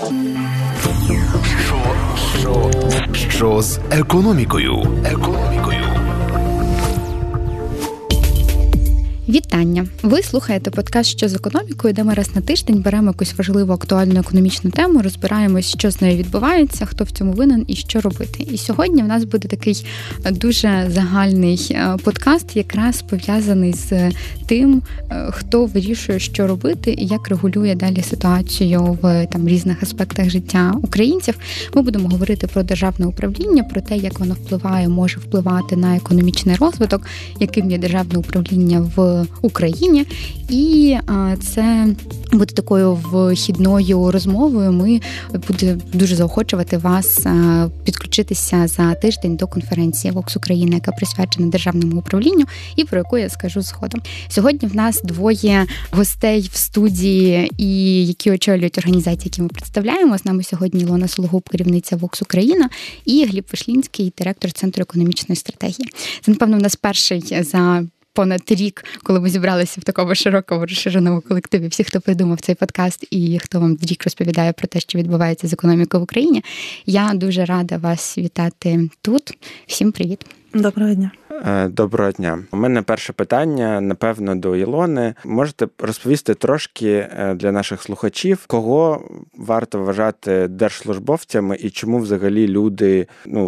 Що з економікою? Вітання! Ви слухаєте подкаст «Що з економікою», де ми раз на тиждень беремо якусь важливу актуальну економічну тему, розбираємось, що з нею відбувається, хто в цьому винен і що робити. І сьогодні в нас буде такий дуже загальний подкаст, якраз пов'язаний з тим, хто вирішує, що робити і як регулює далі ситуацію в різних аспектах життя українців. Ми будемо говорити про державне управління, про те, як воно може впливати на економічний розвиток, яким є державне управління в Україні, і це буде такою вхідною розмовою. Ми будемо дуже заохочувати вас підключитися за тиждень до конференції Vox Україна, яка присвячена державному управлінню, і про яку я скажу згодом. Сьогодні в нас двоє гостей в студії, і які очолюють організації, які ми представляємо. З нами сьогодні Ілона Сологуб, керівниця Vox Україна, і Гліб Вишлінський, директор Центру економічної стратегії. Це, напевно, у нас перший за понад рік, коли ми зібралися в такому широкому розширеному колективі, всі, хто придумав цей подкаст і хто вам рік розповідає про те, що відбувається з економікою в Україні. Я дуже рада вас вітати тут. Всім привіт. Доброго дня. Доброго дня. У мене перше питання, напевно, до Ілони. Можете розповісти трошки для наших слухачів, кого варто вважати держслужбовцями і чому взагалі люди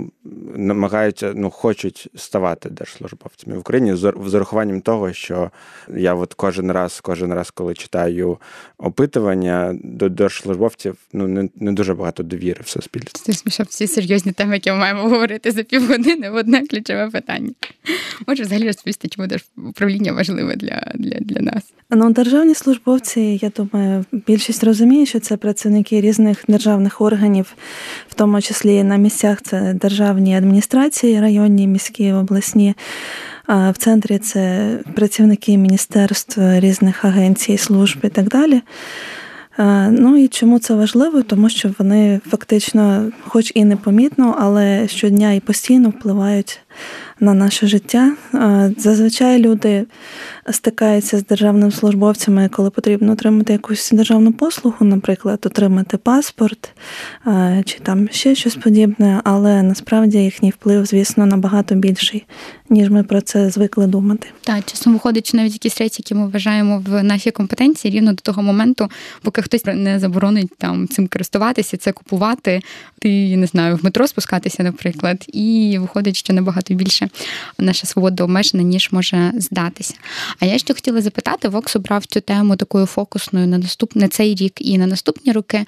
намагаються, хочуть ставати держслужбовцями в Україні з урахуванням того, що я кожен раз, коли читаю опитування, до держслужбовців не дуже багато довіри в суспільстві. Це смішно, всі серйозні теми, які ми маємо говорити за півгодини в одне ключове питання. Може взагалі розповісти, чому держуправління важливе для нас? Державні службовці, я думаю, більшість розуміє, що це працівники різних державних органів, в тому числі на місцях це державні адміністрації, районні, міські, обласні. В центрі це працівники міністерств, різних агенцій, служб і так далі. І чому це важливо? Тому що вони фактично, хоч і непомітно, але щодня і постійно впливають на наше життя. Зазвичай люди стикаються з державними службовцями, коли потрібно отримати якусь державну послугу, наприклад, отримати паспорт чи ще щось подібне, але насправді їхній вплив, звісно, набагато більший, ніж ми про це звикли думати. Так, часом виходить, що навіть якісь речі, які ми вважаємо в нашій компетенції, рівно до того моменту, поки хтось не заборонить цим користуватися, це купувати, ти, не знаю, в метро спускатися, наприклад, і виходить, що набагато більше наша свобода обмежена, ніж може здатися. А я ще хотіла запитати, Vox обрав цю тему такою фокусною на цей рік і на наступні роки.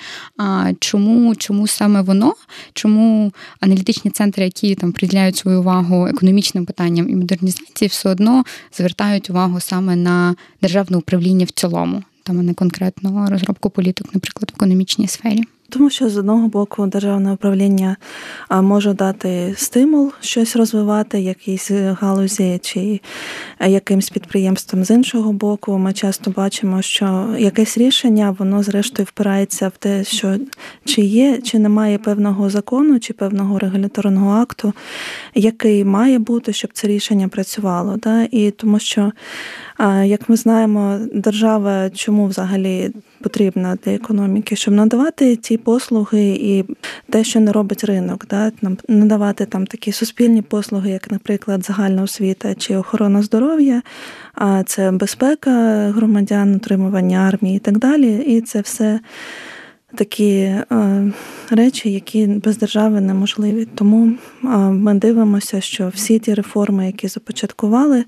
Чому саме воно? Чому аналітичні центри, які приділяють свою увагу економічним питанням і модернізації, все одно звертають увагу саме на державне управління в цілому, а не конкретно розробку політик, наприклад, в економічній сфері? Тому що, з одного боку, державне управління може дати стимул щось розвивати, якісь галузі чи якимсь підприємством. З іншого боку, ми часто бачимо, що якесь рішення, воно зрештою впирається в те, що чи є, чи немає певного закону, чи певного регуляторного акту, який має бути, щоб це рішення працювало. І тому що, як ми знаємо, держава чому взагалі потрібна для економіки, щоб надавати ті послуги і те, що не робить ринок, надавати такі суспільні послуги, як, наприклад, загальна освіта чи охорона здоров'я, а це безпека громадян, утримування армії і так далі. І це все такі речі, які без держави неможливі. Тому ми дивимося, що всі ті реформи, які започаткували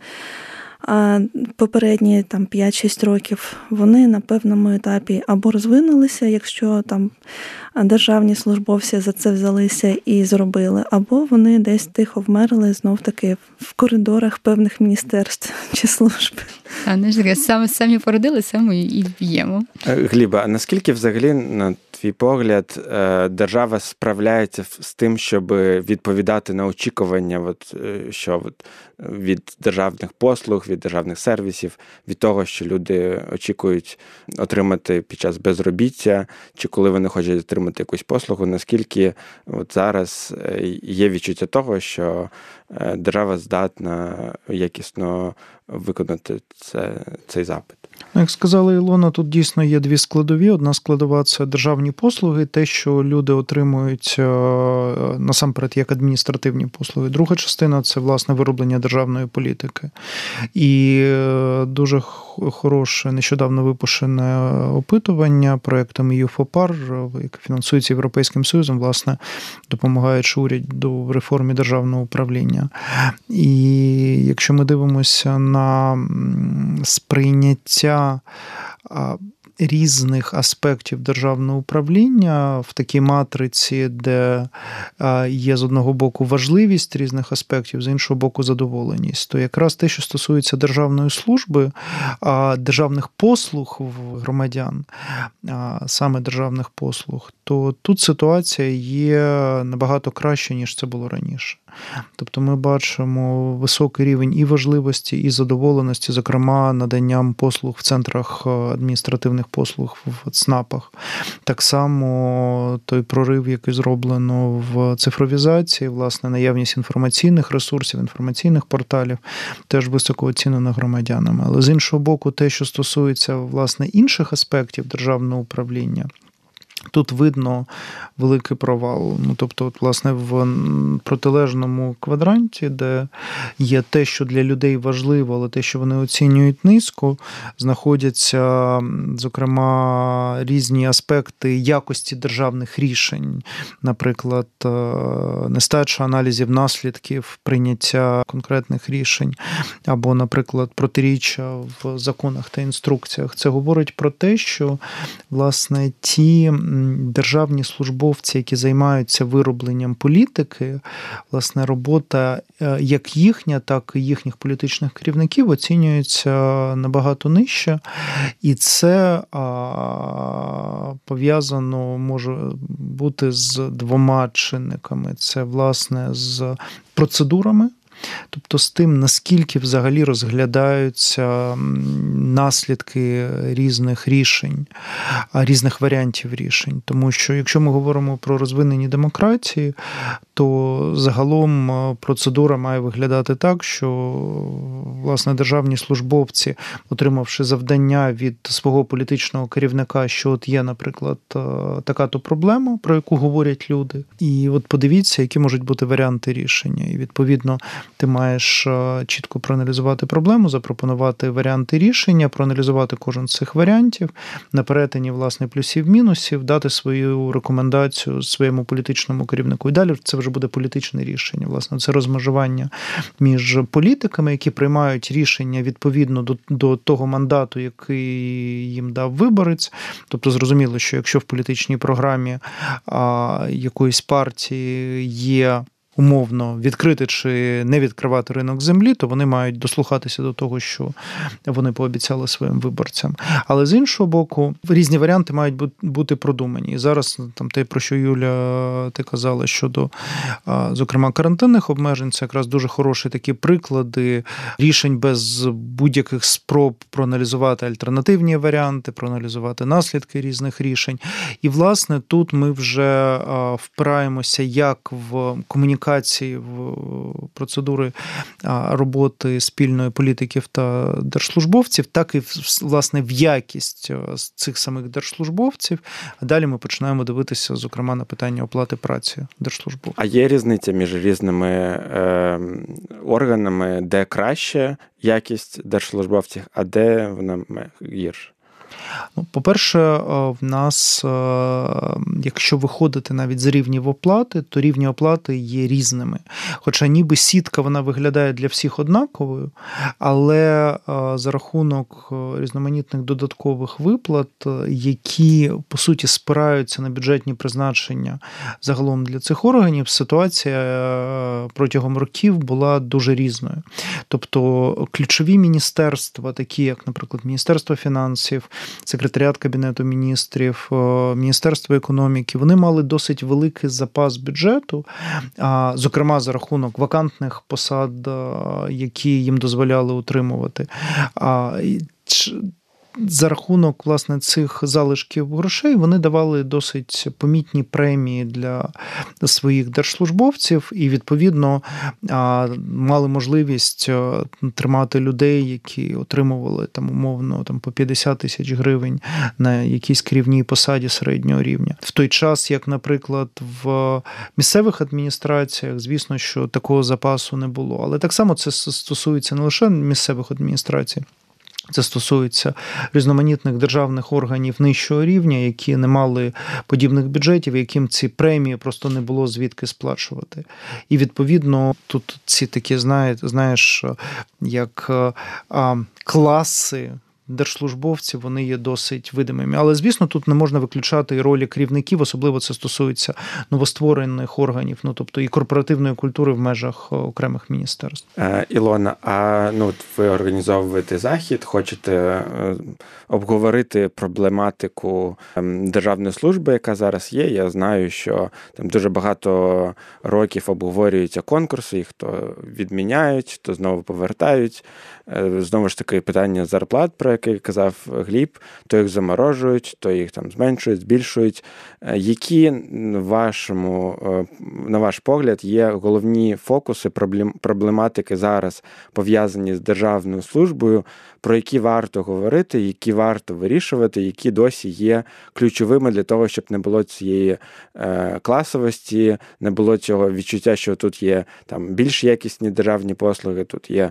попередні 5-6 років, вони на певному етапі або розвинулися, якщо державні службовці за це взялися і зробили, або вони десь тихо вмерли знов-таки в коридорах певних міністерств чи служб. Самі породили, самі і б'ємо. Гліба, а наскільки взагалі, на твій погляд, держава справляється з тим, щоб відповідати на очікування від державних послуг, від державних сервісів, від того, що люди очікують отримати під час безробіття, чи коли вони хочуть отримати якусь послугу, наскільки зараз є відчуття того, що держава здатна якісно виконати цей запит? Як сказала Ілона, тут дійсно є дві складові. Одна складова – це державні послуги, те, що люди отримують насамперед як адміністративні послуги. Друга частина – це, власне, вироблення державної політики. І дуже хороше, нещодавно випущене опитування проєктом EU4PAR, яке фінансується Європейським Союзом, власне, допомагаючи уряду в реформі державного управління. І якщо ми дивимося на сприйняття різних аспектів державного управління в такій матриці, де є з одного боку важливість різних аспектів, з іншого боку задоволеність, то якраз те, що стосується державної служби, державних послуг в громадян, саме державних послуг, то тут ситуація є набагато краще, ніж це було раніше. Тобто ми бачимо високий рівень і важливості, і задоволеності, зокрема, наданням послуг в центрах адміністративних послуг в ЦНАПах. Так само той прорив, який зроблено в цифровізації, власне, наявність інформаційних ресурсів, інформаційних порталів, теж високо оцінено громадянами. Але з іншого боку, те, що стосується, власне, інших аспектів державного управління, тут видно великий провал. Тобто, от, власне, в протилежному квадранті, де є те, що для людей важливо, але те, що вони оцінюють низько, знаходяться, зокрема, різні аспекти якості державних рішень. Наприклад, нестача аналізів наслідків прийняття конкретних рішень, або, наприклад, протиріччя в законах та інструкціях. Це говорить про те, що, власне, ті державні службовці, які займаються виробленням політики, власне, робота як їхня, так і їхніх політичних керівників оцінюється набагато нижче. І це пов'язано може бути з двома чинниками. Це, власне, з процедурами, тобто з тим, наскільки взагалі розглядаються наслідки різних рішень, різних варіантів рішень. Тому що, якщо ми говоримо про розвинені демократії, то загалом процедура має виглядати так, що, власне, державні службовці, отримавши завдання від свого політичного керівника, що от є, наприклад, така-то проблема, про яку говорять люди, і от подивіться, які можуть бути варіанти рішення. І, відповідно, ти маєш чітко проаналізувати проблему, запропонувати варіанти рішення, проаналізувати кожен з цих варіантів, на перетині, власне, плюсів-мінусів, дати свою рекомендацію своєму політичному керівнику. І далі це вже буде політичне рішення. Власне, це розмежування між політиками, які приймають рішення відповідно до того мандату, який їм дав виборець. Тобто, зрозуміло, що якщо в політичній програмі якоїсь партії є умовно відкрити чи не відкривати ринок землі, то вони мають дослухатися до того, що вони пообіцяли своїм виборцям. Але з іншого боку, різні варіанти мають бути продумані. І зараз там те, про що, Юля, ти казала щодо, зокрема, карантинних обмежень, це якраз дуже хороші такі приклади рішень без будь-яких спроб проаналізувати альтернативні варіанти, проаналізувати наслідки різних рішень. І, власне, тут ми вже впираємося як в комунікацію, в процедури роботи спільної політиків та держслужбовців, так і, власне, в якість цих самих держслужбовців. А далі ми починаємо дивитися, зокрема, на питання оплати праці держслужбовців. А є різниця між різними органами, де краще якість держслужбовців, а де вона гірша? По-перше, в нас, якщо виходити навіть з рівнів оплати, то рівні оплати є різними. Хоча ніби сітка, вона виглядає для всіх однаковою, але за рахунок різноманітних додаткових виплат, які, по суті, спираються на бюджетні призначення загалом для цих органів, ситуація протягом років була дуже різною. Тобто ключові міністерства, такі як, наприклад, Міністерство фінансів, Секретаріат Кабінету міністрів, Міністерство економіки, вони мали досить великий запас бюджету, зокрема за рахунок вакантних посад, які їм дозволяли утримувати. за рахунок, власне, цих залишків грошей вони давали досить помітні премії для своїх держслужбовців і, відповідно, мали можливість тримати людей, які отримували там умовно по 50 тисяч гривень на якійсь керівній посаді середнього рівня. В той час, як, наприклад, в місцевих адміністраціях, звісно, що такого запасу не було. Але так само це стосується не лише місцевих адміністрацій. Це стосується різноманітних державних органів нижчого рівня, які не мали подібних бюджетів, яким ці премії просто не було звідки сплачувати. І, відповідно, тут ці такі, знаєш, як класи держслужбовців, вони є досить видимими. Але, звісно, тут не можна виключати і ролі керівників, особливо це стосується новостворених органів, тобто і корпоративної культури в межах окремих міністерств. Ілона, ви організовуєте захід, хочете обговорити проблематику державної служби, яка зараз є. Я знаю, що там дуже багато років обговорюються конкурси, їх то відміняють, то знову повертають. Знову ж таки, питання зарплат, про яке казав Гліб, то їх заморожують, то їх там зменшують, збільшують. Які, на ваш погляд, є головні фокуси проблематики зараз, пов'язані з державною службою, про які варто говорити, які варто вирішувати, які досі є ключовими для того, щоб не було цієї класовості, не було цього відчуття, що тут є там більш якісні державні послуги, тут є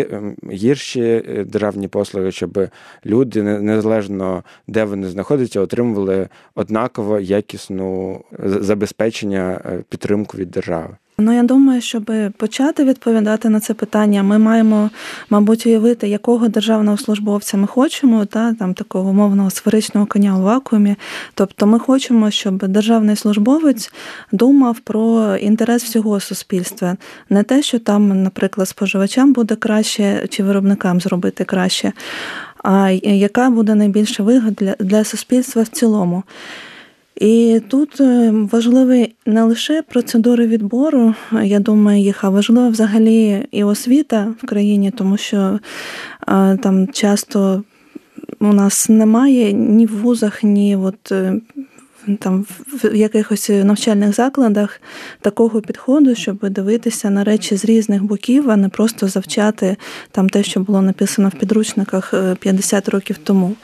гірші державні послуги, щоб люди, незалежно де вони знаходяться, отримували однаково якісну забезпечення, підтримку від держави. Я думаю, щоб почати відповідати на це питання, ми маємо, мабуть, уявити, якого державного службовця ми хочемо, там такого умовного сферичного коня у вакуумі. Тобто ми хочемо, щоб державний службовець думав про інтерес всього суспільства. Не те, що там, наприклад, споживачам буде краще чи виробникам зробити краще, а яка буде найбільша вигода для суспільства в цілому. І тут важливі не лише процедури відбору, я думаю, їх, а важлива взагалі і освіта в країні, тому що там часто у нас немає ні в вузах, ні там в якихось навчальних закладах такого підходу, щоб дивитися на речі з різних боків, а не просто завчати там те, що було написано в підручниках 50 років тому.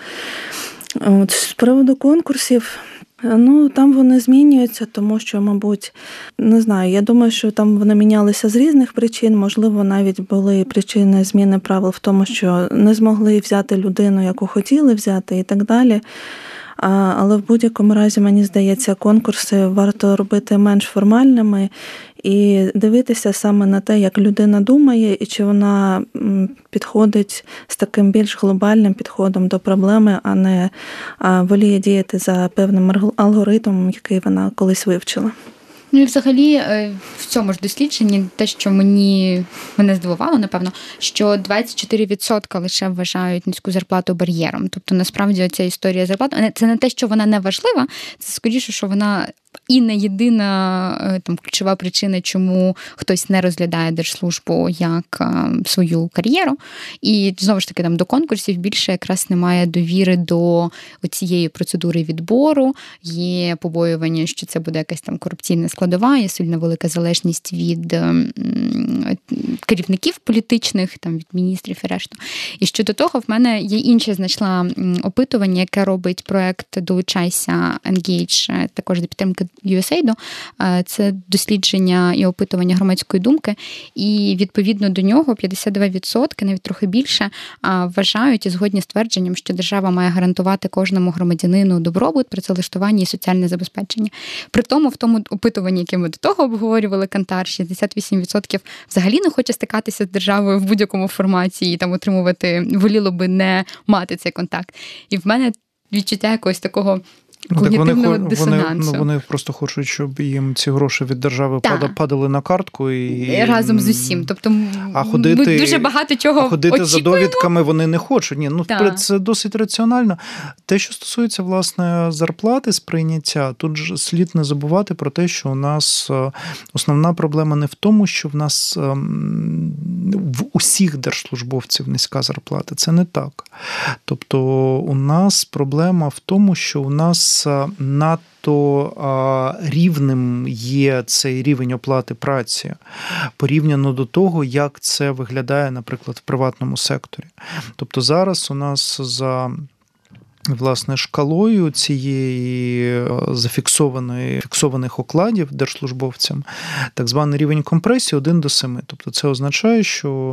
З приводу конкурсів, там вони змінюються, тому що, мабуть, не знаю, я думаю, що там вони мінялися з різних причин, можливо, навіть були причини зміни правил в тому, що не змогли взяти людину, яку хотіли взяти і так далі. Але в будь-якому разі, мені здається, конкурси варто робити менш формальними і дивитися саме на те, як людина думає, і чи вона підходить з таким більш глобальним підходом до проблеми, а не воліє діяти за певним алгоритмом, який вона колись вивчила. І взагалі в цьому ж дослідженні те, що мене здивувало, напевно, що 24% лише вважають низьку зарплату бар'єром. Тобто, насправді, ця історія зарплати, це не те, що вона не важлива, це скоріше, що вона і не єдина там ключова причина, чому хтось не розглядає держслужбу як свою кар'єру. І знову ж таки там до конкурсів більше якраз немає довіри до цієї процедури відбору, є побоювання, що це буде якась там корупційна складова, є сильно велика залежність від керівників політичних, там від міністрів і решту. І щодо того, в мене є інше знайшла опитування, яке робить проект «Долучайся Engage», також до підтримки USAID. Це дослідження і опитування громадської думки, і відповідно до нього 52%, навіть трохи більше, вважають і згодні з твердженням, що держава має гарантувати кожному громадянину добробут, працевлаштування і соціальне забезпечення. При тому, в тому опитуванні, яке ми до того обговорювали, Кантар, 68% взагалі не хоче стикатися з державою в будь-якому форматі і там отримувати, воліло би не мати цей контакт. І в мене відчуття якогось такого когнітивного дисонансу. Вони просто хочуть, щоб їм ці гроші від держави падали на картку. І разом з усім. Тобто ми дуже багато чого ходити очікуємо. За довідками вони не хочуть. Ні, це досить раціонально. Те, що стосується, власне, зарплати, сприйняття, тут ж слід не забувати про те, що у нас основна проблема не в тому, що в нас в усіх держслужбовців низька зарплата. Це не так. Тобто у нас проблема в тому, що у нас надто рівним є цей рівень оплати праці порівняно до того, як це виглядає, наприклад, в приватному секторі. Тобто зараз у нас за власне шкалою цієї фіксованих окладів держслужбовцям так званий рівень компресії 1:7. Тобто це означає, що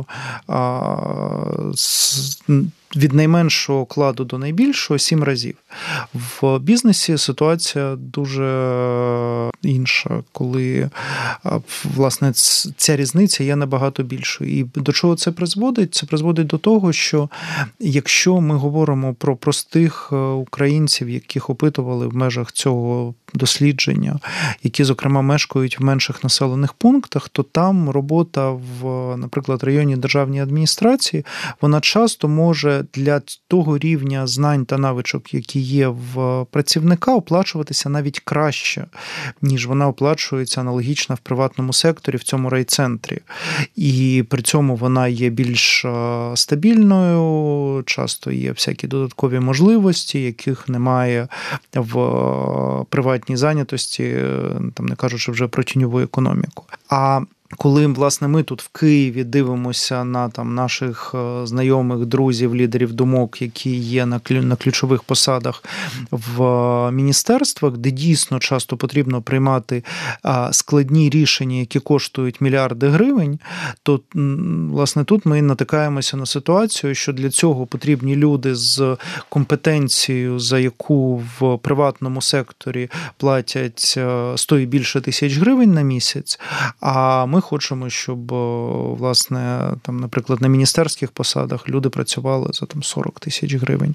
від найменшого окладу до найбільшого 7 разів. В бізнесі ситуація дуже інша, коли, власне, ця різниця є набагато більшою. І до чого це призводить? Це призводить до того, що якщо ми говоримо про простих українців, яких опитували в межах цього дослідження, які, зокрема, мешкають в менших населених пунктах, то там робота в, наприклад, районній державній адміністрації, вона часто може для того рівня знань та навичок, які є в працівника, оплачуватися навіть краще, ніж вона оплачується аналогічно в приватному секторі, в цьому райцентрі. І при цьому вона є більш стабільною, часто є всякі додаткові можливості, яких немає в приватній зайнятості, там не кажучи вже про тіньову економіку. А коли, власне, ми тут в Києві дивимося на там наших знайомих, друзів, лідерів думок, які є на ключових посадах в міністерствах, де дійсно часто потрібно приймати складні рішення, які коштують мільярди гривень, то, власне, тут ми натикаємося на ситуацію, що для цього потрібні люди з компетенцією, за яку в приватному секторі платять 100 і більше тисяч гривень на місяць, а ми хочемо, щоб, власне, там, наприклад, на міністерських посадах люди працювали за там 40 тисяч гривень.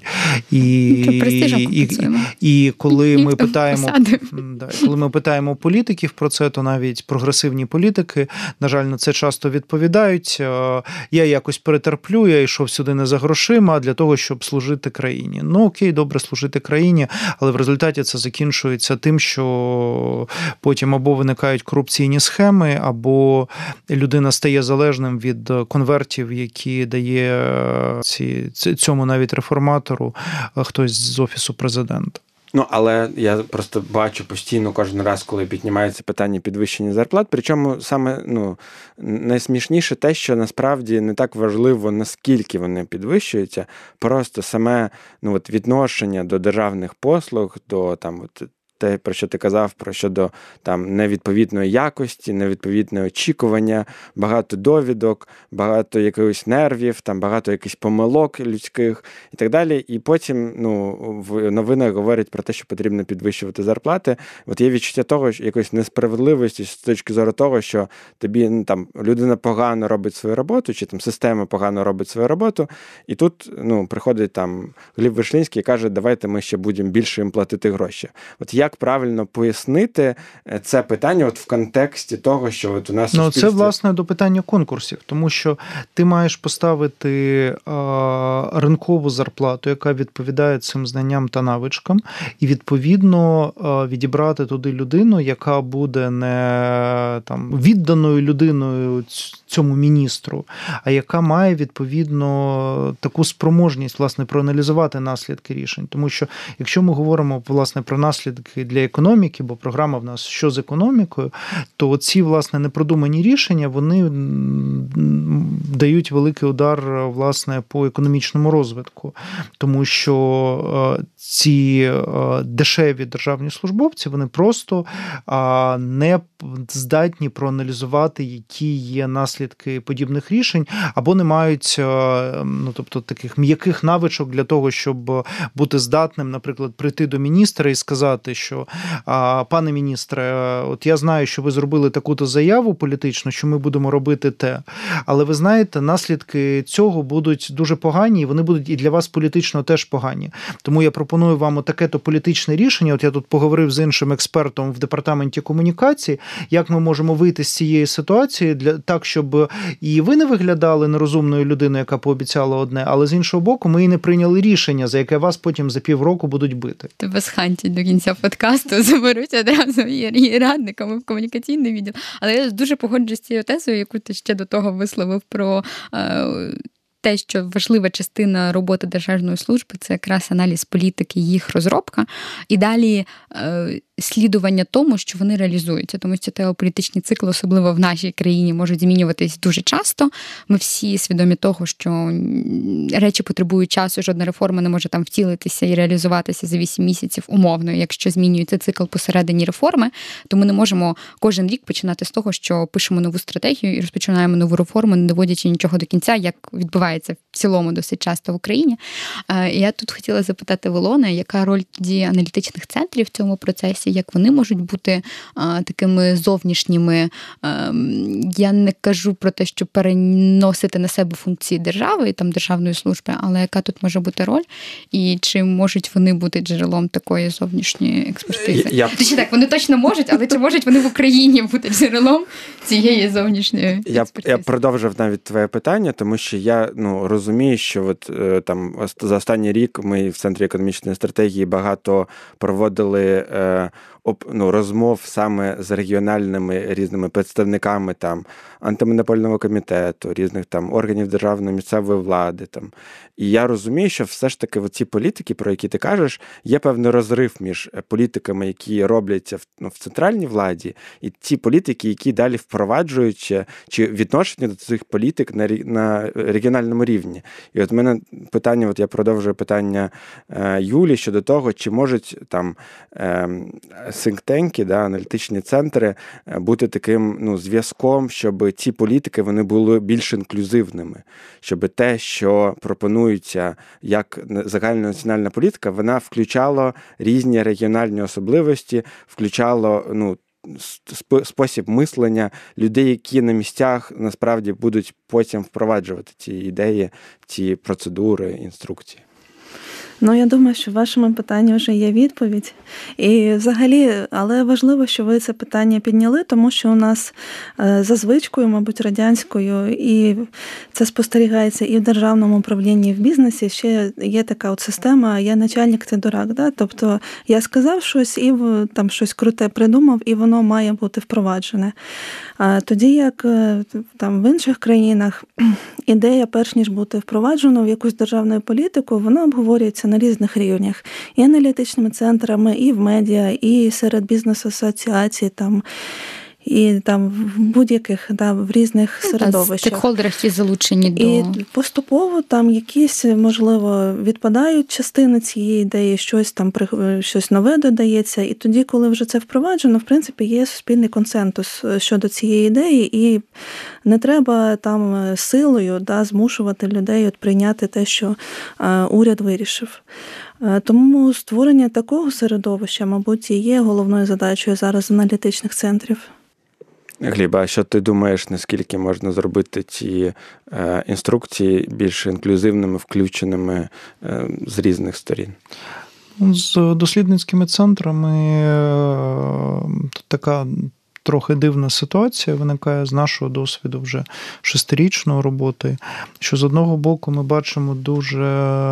І коли ми питаємо політиків про це, то навіть прогресивні політики, на жаль, на це часто відповідають: я якось перетерплю, я йшов сюди не за грошима, а для того, щоб служити країні. Ну, окей, добре, служити країні, але в результаті це закінчується тим, що потім або виникають корупційні схеми, або людина стає залежним від конвертів, які дає цьому навіть реформатору хтось з Офісу президента. Ну, але я просто бачу постійно кожен раз, коли піднімається питання підвищення зарплат, причому саме, найсмішніше те, що насправді не так важливо, наскільки вони підвищуються, просто саме, відношення до державних послуг, до те, про що ти казав, про щодо там невідповідної якості, невідповідне очікування, багато довідок, багато якихось нервів, там багато якихось помилок людських і так далі. І потім, в новинах говорять про те, що потрібно підвищувати зарплати. От є відчуття того, що якоїсь несправедливості з точки зору того, що тобі там людина погано робить свою роботу, чи там система погано робить свою роботу, і тут, приходить там Гліб Вишлінський і каже: давайте ми ще будемо більше їм платити гроші. От як правильно пояснити це питання в контексті того, що у нас суспільстві... Це, власне, до питання конкурсів, тому що ти маєш поставити ринкову зарплату, яка відповідає цим знанням та навичкам, і, відповідно, відібрати туди людину, яка буде не відданою людиною цьому міністру, а яка має, відповідно, таку спроможність, власне, проаналізувати наслідки рішень. Тому що, якщо ми говоримо, власне, про наслідки для економіки, бо програма в нас «Що з економікою?», то ці, власне, непродумані рішення, вони дають великий удар, власне, по економічному розвитку. Тому що ці дешеві державні службовці, вони просто не здатні проаналізувати, які є наслідки подібних рішень, або не мають, таких м'яких навичок для того, щоб бути здатним, наприклад, прийти до міністра і сказати, що що пане міністре, от я знаю, що ви зробили таку-то заяву політичну, що ми будемо робити те, але ви знаєте, наслідки цього будуть дуже погані, і вони будуть і для вас політично теж погані. Тому я пропоную вам отаке-то політичне рішення. От я тут поговорив з іншим експертом в департаменті комунікації, як ми можемо вийти з цієї ситуації так, щоб і ви не виглядали нерозумною людиною, яка пообіцяла одне, але з іншого боку, ми і не прийняли рішення, за яке вас потім за півроку будуть бити. Тебе схантять до кінця подкасту, заберуть одразу і радниками в комунікаційний відділ. Але я дуже погоджуюсь з цією тезою, яку ти ще до того висловив про те, що важлива частина роботи Державної служби – це якраз аналіз політики, їх розробка, і далі слідування тому, що вони реалізуються. Тому що теополітичні цикли, особливо в нашій країні, можуть змінюватись дуже часто. Ми всі свідомі того, що речі потребують часу, жодна реформа не може там втілитися і реалізуватися за 8 місяців умовно, якщо змінюється цикл посередині реформи, то ми не можемо кожен рік починати з того, що пишемо нову стратегію і розпочинаємо нову реформу, не доводячи нічого до кінця, як відбувається в цілому досить часто в Україні. Я тут хотіла запитати в Ілони, яка роль тоді аналітичних центрів в цьому процесі, як вони можуть бути такими зовнішніми. Я не кажу про те, що переносити на себе функції держави і там державної служби, але яка тут може бути роль, і чи можуть вони бути джерелом такої зовнішньої експертизи? Точніше так, вони точно можуть, але чи можуть вони в Україні бути джерелом цієї зовнішньої експертизи? Я продовжив навіть твоє питання, тому що я розумію, що от, там, за останній рік ми в Центрі економічної стратегії багато проводили розмов саме з регіональними різними представниками там антимонопольного комітету, різних там органів державної місцевої влади. Там. І я розумію, що все ж таки ці політики, про які ти кажеш, є певний розрив між політиками, які робляться в центральній владі, і ті політики, які далі впроваджують чи відношення до цих політик на регіональному рівні. І от в мене питання, я продовжую питання Юлі щодо того, чи можуть там think-tanки, аналітичні центри бути таким зв'язком, щоб ці політики вони були більш інклюзивними, щоб те, що пропонується як загальнонаціональна політика, вона включала різні регіональні особливості, включала спосіб мислення людей, які на місцях насправді будуть потім впроваджувати ці ідеї, ці процедури, інструкції. Я думаю, що в вашому питанні вже є відповідь. І взагалі, але важливо, що ви це питання підняли, тому що у нас за звичкою, мабуть, радянською, і це спостерігається і в державному управлінні, і в бізнесі, ще є така от система «я начальник, ти дурак». Да? Тобто я сказав щось, і там щось круте придумав, і воно має бути впроваджене. Тоді, як там в інших країнах, ідея, перш ніж бути впроваджена в якусь державну політику, вона обговорюється на різних рівнях. І аналітичними центрами, і в медіа, і серед бізнес-асоціацій, там, і там в будь-яких, в різних середовищах. Стейкхолдери всі залучені до... І поступово там якісь, можливо, відпадають частини цієї ідеї, щось нове додається. І тоді, коли вже це впроваджено, в принципі, є суспільний консенсус щодо цієї ідеї, і не треба там силою змушувати людей прийняти те, що уряд вирішив. Тому створення такого середовища, мабуть, і є головною задачею зараз аналітичних центрів. Гліб, а що ти думаєш, наскільки можна зробити ці інструкції більш інклюзивними, включеними з різних сторін? З дослідницькими центрами тут така трохи дивна ситуація виникає з нашого досвіду вже 6-річної роботи, що з одного боку ми бачимо дуже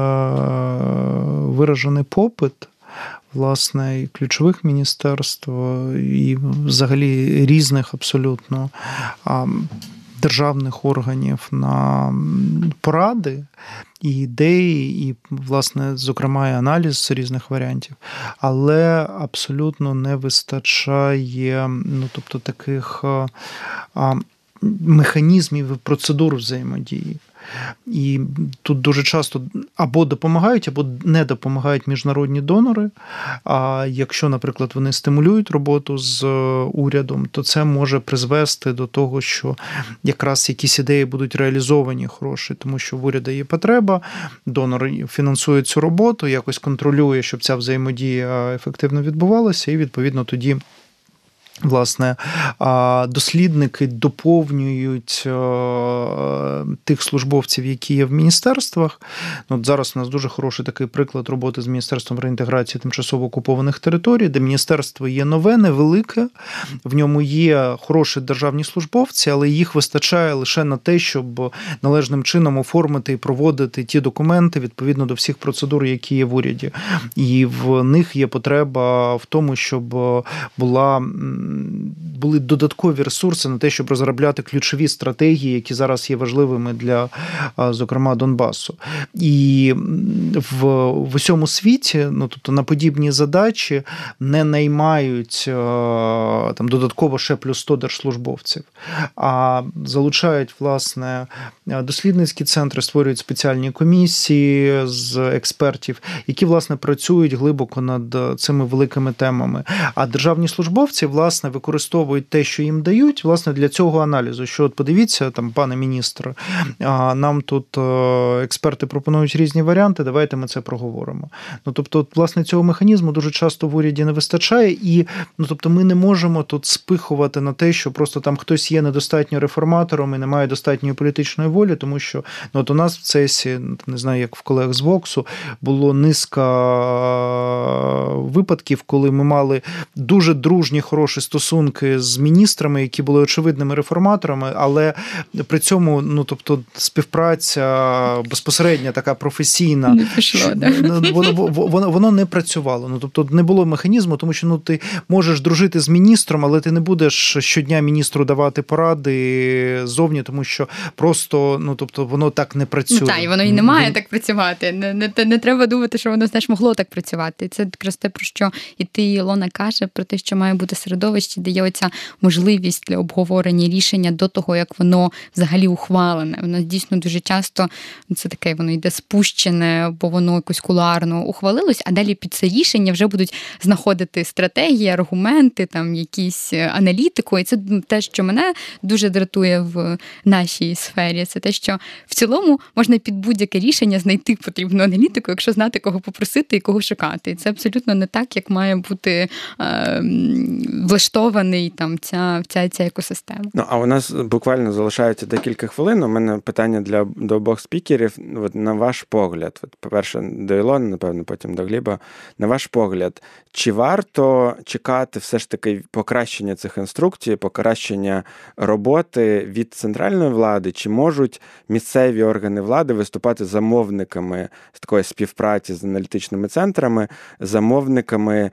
виражений попит, власне, і ключових міністерств, і взагалі різних абсолютно державних органів на поради і ідеї, і, власне, зокрема, і аналіз різних варіантів. Але абсолютно не вистачає, тобто, таких механізмів і процедур взаємодії. І тут дуже часто або допомагають, або не допомагають міжнародні донори. А якщо, наприклад, вони стимулюють роботу з урядом, то це може призвести до того, що якраз якісь ідеї будуть реалізовані хороші, тому що в уряду є потреба, донор фінансує цю роботу, якось контролює, щоб ця взаємодія ефективно відбувалася, і, відповідно, тоді власне, дослідники доповнюють тих службовців, які є в міністерствах. От зараз у нас дуже хороший такий приклад роботи з Міністерством реінтеграції тимчасово окупованих територій, де міністерство є нове, невелике, в ньому є хороші державні службовці, але їх вистачає лише на те, щоб належним чином оформити і проводити ті документи відповідно до всіх процедур, які є в уряді. І в них є потреба в тому, щоб були додаткові ресурси на те, щоб розробляти ключові стратегії, які зараз є важливими для, зокрема, Донбасу. І в усьому світі, тобто на подібні задачі не наймають там додатково ще плюс 100 держслужбовців, а залучають, власне, дослідницькі центри, створюють спеціальні комісії з експертів, які, власне, працюють глибоко над цими великими темами. А державні службовці, власне, використовують те, що їм дають, власне, для цього аналізу. Що, от подивіться, там, пане міністр, нам тут експерти пропонують різні варіанти, давайте ми це проговоримо. Тобто, власне, цього механізму дуже часто в уряді не вистачає, і, тобто, ми не можемо тут спихувати на те, що просто там хтось є недостатньо реформатором і не має достатньої політичної волі, тому що, от у нас в ЦЕСі, не знаю, як в колег з Воксу, було низка випадків, коли ми мали дуже дружні, хороші стосунки з міністрами, які були очевидними реформаторами, але при цьому, тобто, співпраця безпосередня, така професійна, не пішло, воно не працювало. Тобто, не було механізму, тому що ти можеш дружити з міністром, але ти не будеш щодня міністру давати поради зовні, тому що просто, тобто, воно так не працює. Так, і воно і не має так працювати. Не треба думати, що воно, знаєш, могло так працювати. Це якраз те, про що і ти, Ілона, каже, про те, що має бути середовище, де є оця можливість для обговорення рішення до того, як воно взагалі ухвалене. Воно дійсно дуже часто, це таке, воно йде спущене, бо воно якось кулуарно ухвалилось, а далі під це рішення вже будуть знаходити стратегії, аргументи, там якісь аналітику. І це те, що мене дуже дратує в нашій сфері. Це те, що в цілому можна під будь-яке рішення знайти потрібну аналітику, якщо знати, кого попросити і кого шукати. І це абсолютно не так, як має бути влаштований там ця екосистема. А у нас буквально залишається декілька хвилин. У мене питання до обох спікерів. От, на ваш погляд, по-перше, до Ілони, напевно, потім до Гліба. На ваш погляд, чи варто чекати все ж таки покращення цих інструкцій, покращення роботи від центральної влади, чи можуть місцеві органи влади виступати замовниками з такої співпраці з аналітичними центрами, замовниками,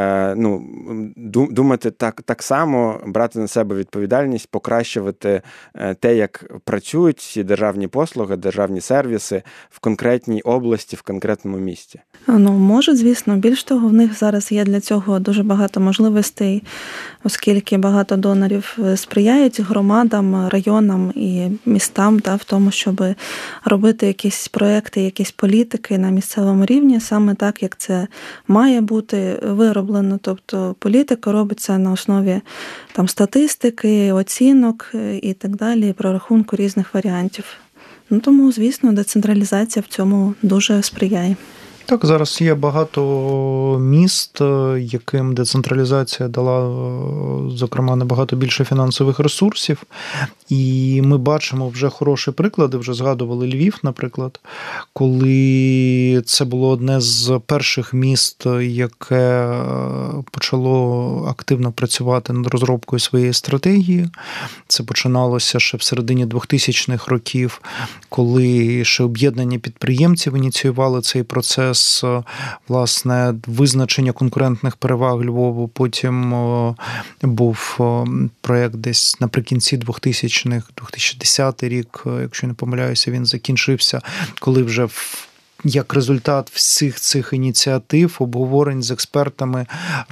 думати так само, брати на себе відповідальність, покращувати те, як працюють ці державні послуги, державні сервіси в конкретній області, в конкретному місті? Можуть, звісно. Більш того, в них зараз є для цього дуже багато можливостей, оскільки багато донорів сприяють громадам, районам і містам в тому, щоб робити якісь проекти, якісь політики на місцевому рівні, саме так, як це має бути вироблено. Тобто політика робиться на основі там статистики, оцінок і так далі, прорахунку різних варіантів. Тому, звісно, децентралізація в цьому дуже сприяє. Так, зараз є багато міст, яким децентралізація дала, зокрема, набагато більше фінансових ресурсів. І ми бачимо вже хороші приклади, вже згадували Львів, наприклад, коли це було одне з перших міст, яке почало активно працювати над розробкою своєї стратегії. Це починалося ще в середині 2000-х років, коли ще об'єднання підприємців ініціювали цей процес, власне, визначення конкурентних переваг Львову. Потім був проєкт десь наприкінці 2000-х, 2010 рік, якщо не помиляюся, він закінчився, коли вже як результат всіх цих ініціатив, обговорень з експертами,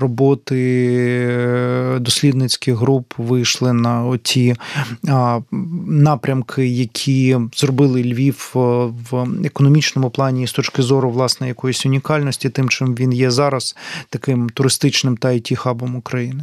роботи дослідницьких груп вийшли на ті напрямки, які зробили Львів в економічному плані з точки зору, власне, якоїсь унікальності, тим, чим він є зараз, таким туристичним та IT-хабом України.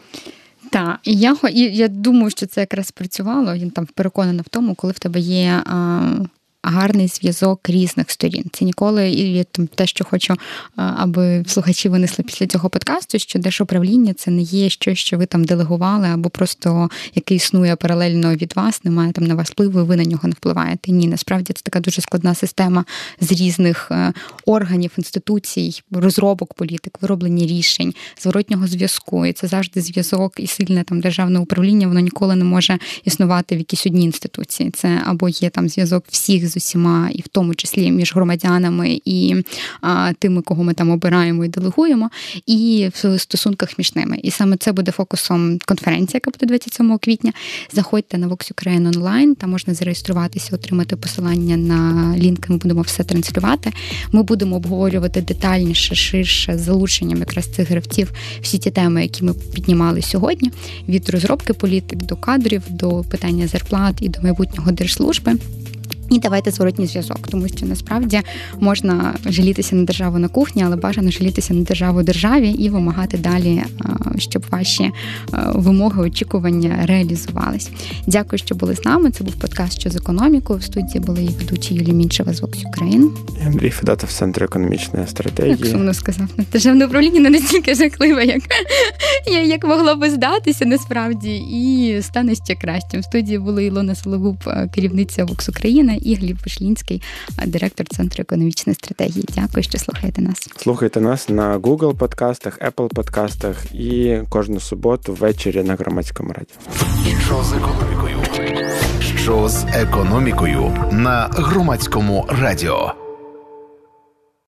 Так, я думаю, що це якраз працювало, я там переконана в тому, коли в тебе є гарний зв'язок різних сторін. Це ніколи, і те, що хочу, аби слухачі винесли після цього подкасту, що держуправління – це не є щось, що ви там делегували, або просто яке існує паралельно від вас, немає там на вас впливу, і ви на нього не впливаєте. Ні, насправді це така дуже складна система з різних органів, інституцій, розробок політик, вироблення рішень, зворотнього зв'язку. І це завжди зв'язок і сильне там державне управління, воно ніколи не може існувати в якійсь одній інституції. Це або є там зв'язок всіх з усіма, і в тому числі між громадянами і тими, кого ми там обираємо і делегуємо, і в стосунках між ними. І саме це буде фокусом конференції, яка буде 27 квітня. Заходьте на Vox Ukraine онлайн, там можна зареєструватися, отримати посилання на лінк, ми будемо все транслювати. Ми будемо обговорювати детальніше, ширше, з залученням якраз цих гравців всі ті теми, які ми піднімали сьогодні, від розробки політик до кадрів, до питання зарплат і до майбутнього держслужби. І давайте зворотній зв'язок, тому що насправді можна жалітися на державу на кухні, але бажано жалітися на державу державі і вимагати далі, щоб ваші вимоги, очікування реалізувались. Дякую, що були з нами. Це був подкаст «Що з економікою». В студії були її ведучі Юлія Мінчева з Vox Ukraine. І Андрій Федотов з Центру економічної стратегії. Як сумно сказав. Державне управління не настільки жахливе, як могло би здатися насправді, і стане ще кращим. В студії були Ілона Сологуб, керівниця Vox Ukraine, і Гліб Вишлінський, директор Центру економічної стратегії. Дякую, що слухаєте нас. Слухайте нас на Google подкастах, Apple подкастах і кожну суботу ввечері на Громадському радіо. Що з економікою? Що з економікою на Громадському радіо?